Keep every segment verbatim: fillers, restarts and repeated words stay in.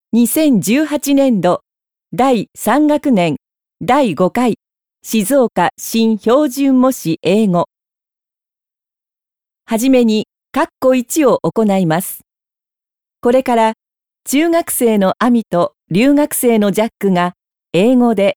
にせんじゅうはちねんどだいさん学年だいごかい静岡新標準模試英語。はじめに括弧いちを行います。これから中学生のアミと留学生のジャックが英語で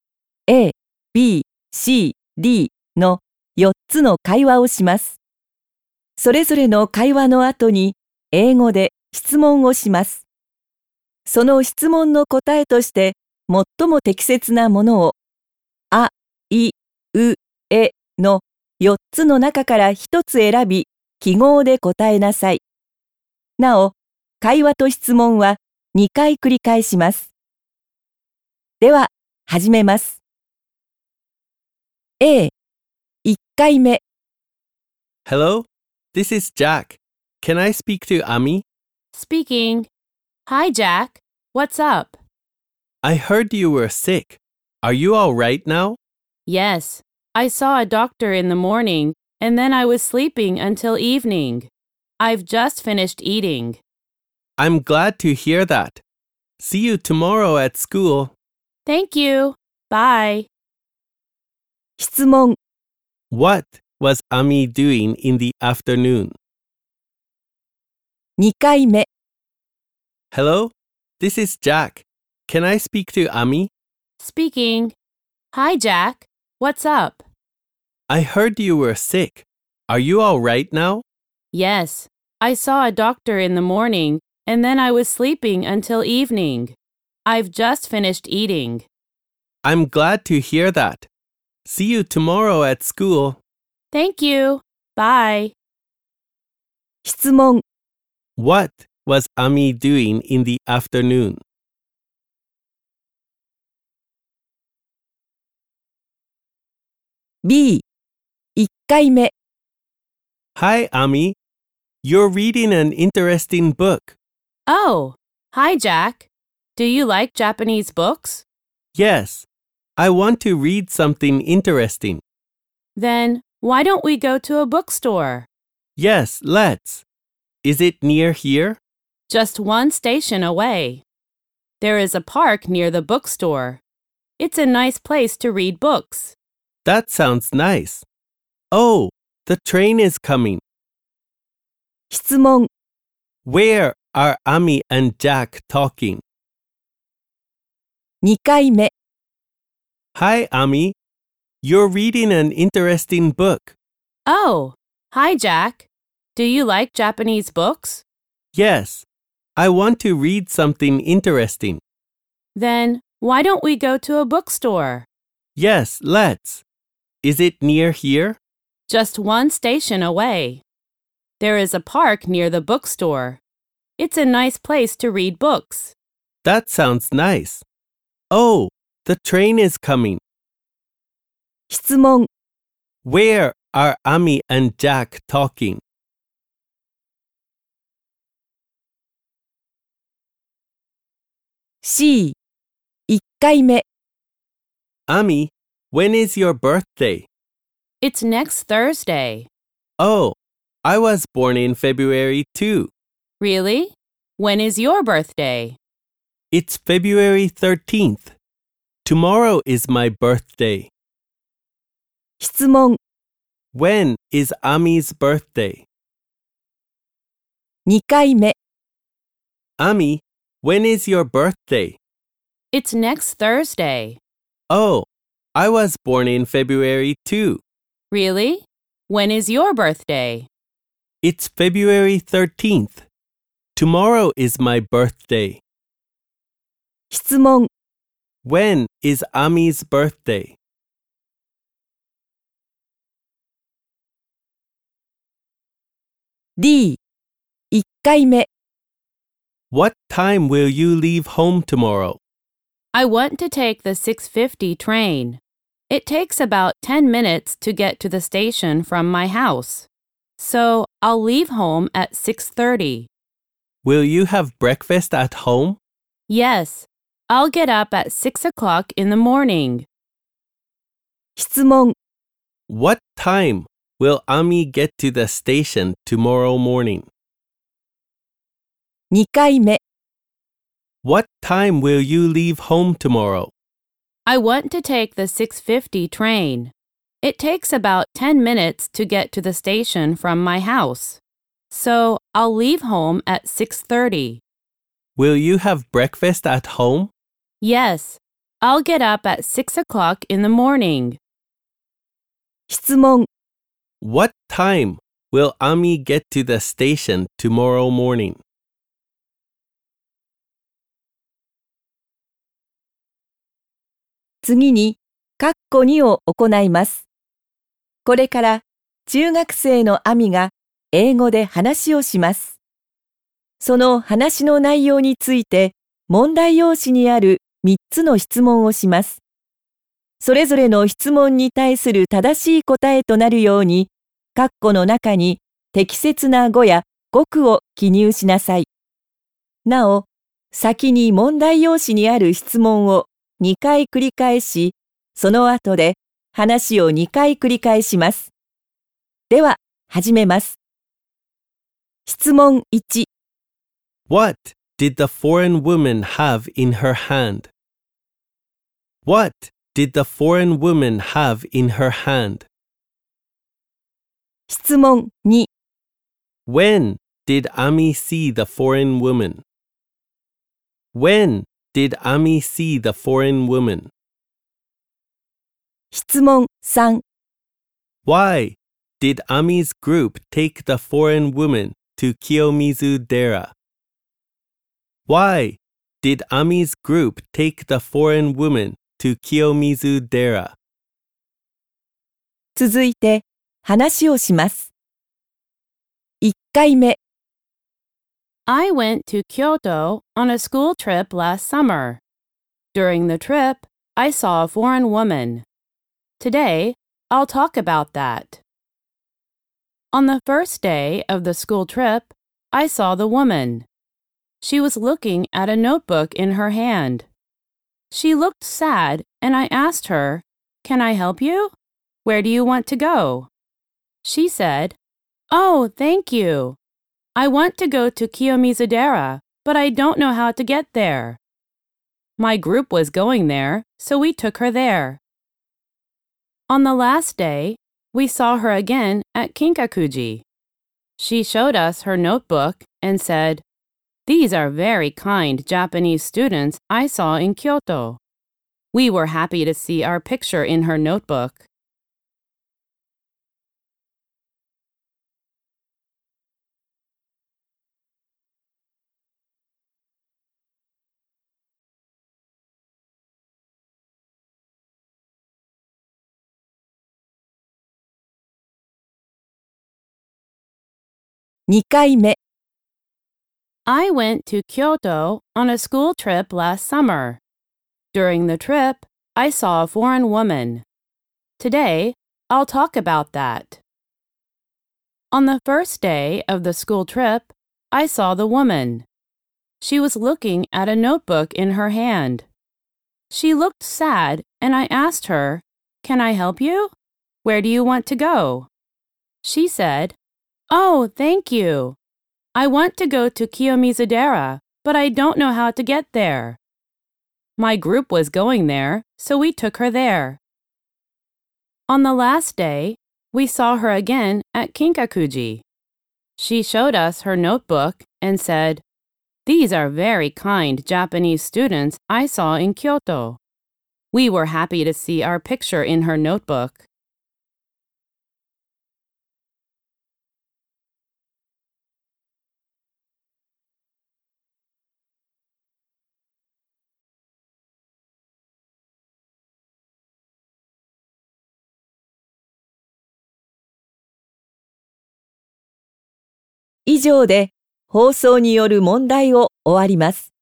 A、B、C、D のよっつの会話をします。それぞれの会話の後に英語で質問をします。その質問の答えとして最も適切なものをあ、い、う、えのよっつの中からひとつ選び記号で答えなさい。なお、会話と質問はにかい繰り返します。では、始めます。A、いっかいめ。 Hello, this is Jack. Can I speak to Ami? Speaking. Hi, Jack. What's up? I heard you were sick. Are you all right now? Yes. I saw a doctor in the morning, and then I was sleeping until evening. I've just finished eating. I'm glad to hear that. See you tomorrow at school. Thank you. Bye. 質問。 What was Ami doing in the afternoon? にかいめ。 Hello, this is Jack. Can I speak to Ami? Speaking. Hi, Jack. What's up? I heard you were sick. Are you all right now? Yes. I saw a doctor in the morning, and then I was sleeping until evening. I've just finished eating. I'm glad to hear that. See you tomorrow at school. Thank you. Bye. 質問。 What was Ami doing in the afternoon? B、いっかいめ。 Hi, Ami. You're reading an interesting book. Oh, hi, Jack. Do you like Japanese books? Yes, I want to read something interesting. Then why don't we go to a bookstore? Yes, let's. Is it near here? Just one station away. There is a park near the bookstore. It's a nice place to read books. That sounds nice. Oh, the train is coming. 質問。 Where are Ami and Jack talking? にかいめ。 Hi, Ami. You're reading an interesting book. Oh, hi, Jack. Do you like Japanese books? Yes, I want to read something interesting. Then why don't we go to a bookstore? Yes, let's. Is it near here? Just one station away. There is a park near the bookstore. It's a nice place to read books. That sounds nice. Oh, the train is coming. 質問。 Where are Ami and Jack talking? C、いっかいめ。 Ami, when is your birthday? It's next Thursday. Oh, I was born in February too. Really? When is your birthday? It's February thirteenth. Tomorrow is my birthday. 質問。 When is Ami's birthday? にかいめ。 Ami, when is your birthday? It's next Thursday. Oh, I was born in February too. Really? When is your birthday? It's February thirteenth. Tomorrow is my birthday. 質問。 When is Ami's birthday? D、いっかいめ。 What time will you leave home tomorrow? I want to take the six fifty train. It takes about ten minutes to get to the station from my house. So I'll leave home at six thirty. Will you have breakfast at home? Yes, I'll get up at six o'clock in the morning. 質問。 What time will Ami get to the station tomorrow morning? にかいめ。 What time will you leave home tomorrow? I want to take the six fifty train. It takes about ten minutes to get to the station from my house. So I'll leave home at six thirty. Will you have breakfast at home? Yes, I'll get up at six o'clock in the morning. 質問、 What time will Ami get to the station tomorrow morning? 次に、カッコにを行います。これから中学生のアミが英語で話をします。その話の内容について問題用紙にあるみっつの質問をします。それぞれの質問に対する正しい答えとなるように、カッコの中に適切な語や語句を記入しなさい。なお、先に問題用紙にある質問をにかい繰り返し、その後で話をにかい繰り返します。では、始めます。質問いち。 What did the foreign woman have in her hand? What did the foreign woman have in her hand? 質問に。 When did Ami see the foreign woman? When did Ami see the foreign woman? 質問さん。 Why did Ami's group take the foreign woman to Kiyomizu Dera? Why did Ami's group take the foreign woman to Kiyomizu Dera? 続いて、話をします。いっかいめ。 I went to Kyoto on a school trip last summer. During the trip, I saw a foreign woman. Today, I'll talk about that. On the first day of the school trip, I saw the woman. She was looking at a notebook in her hand. She looked sad, and I asked her, "Can I help you? Where do you want to go?" She said, "Oh, thank you. I want to go to Kiyomizu-dera, but I don't know how to get there." My group was going there, so we took her there. On the last day, we saw her again at Kinkakuji. She showed us her notebook and said, "These are very kind Japanese students I saw in Kyoto." We were happy to see our picture in her notebook. にかいめ。 I went to Kyoto on a school trip last summer. During the trip, I saw a foreign woman. Today, I'll talk about that. On the first day of the school trip, I saw the woman. She was looking at a notebook in her hand. She looked sad, and I asked her, "Can I help you? Where do you want to go?" She said, "Oh, thank you. I want to go to Kiyomizu-dera, but I don't know how to get there." My group was going there, so we took her there. On the last day, we saw her again at Kinkakuji. She showed us her notebook and said, "These are very kind Japanese students I saw in Kyoto." We were happy to see our picture in her notebook. 以上で放送による問題を終わります。